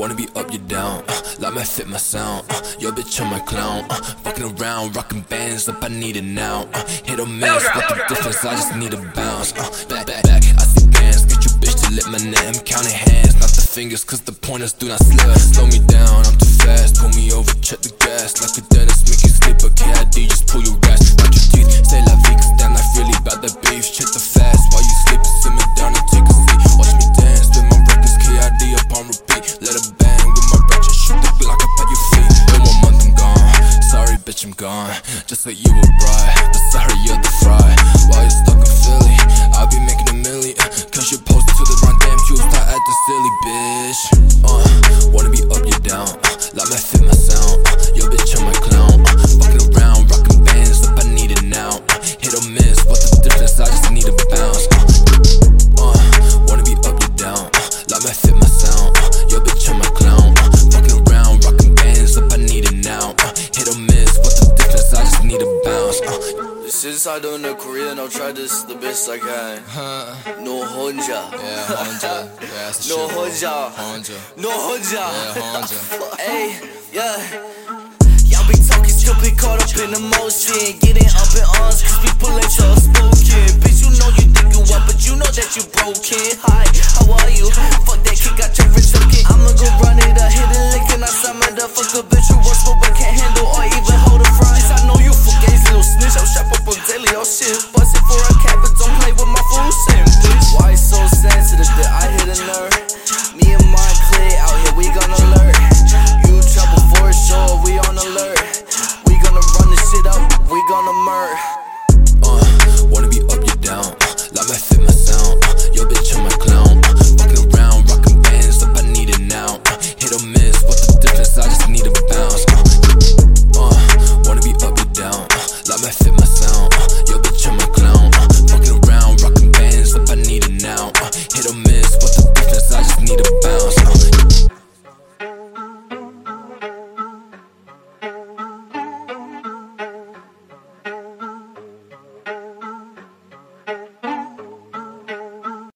Wanna be up, you down, like my fit, my sound. Yo, bitch, I'm my clown. Fucking around, rocking bands up, I need it now. Hit or miss, what the difference? I just need a bounce. Back, I see bands. Get your bitch to lit my net. I'm counting hands, not the fingers, cause the pointers do not slur. Slow me down, I'm too fast. Pull me over, check the gas. Like a dentist, make you sleep, but KID, just pull your ass. Watch your teeth, say la vie, cause damn life really about that beef. Check the fast, while you sleeping, simmer down and take a seat. Watch me dance, with my records, KID up on repeat. Let her bang with my ratchet, shoot the block up at your feet. In 1 month I'm gone, sorry bitch I'm gone. Just like you were bride, but sorry you're the fry. While you're stuck in Philly, I'll be making a million. Cause you're posted to the wrong damn cues, start acting silly bitch. Wanna be up, you down, like my fit, my sound. Yo bitch I'm my clown, fucking around, rocking bands up, I need it now. Hit or miss, what's the difference? I just need a bounce. Wanna be up, you down, like my fit, my sound. Yo bitch I'm my clown, fucking around, rocking bands up, I need it now. Hit or miss, what's the difference? I just need a bounce. Since I don't know Korean, I'll try this the best I can. No 혼자. Yeah, 혼자. Yeah, that's the No shit. 혼자. 혼자. No 혼자. Yeah, 혼자. Hey, yeah. Y'all be talking stupid, caught up in emotion. Getting up in arms, cause people ain't so spoken. Bitch, you know you think you up, but you know that you broken. Hi, how are you? Fuck that kid, got your wrist choking. I'ma go run it, hit a lick, and I summon the fuck up, bitch.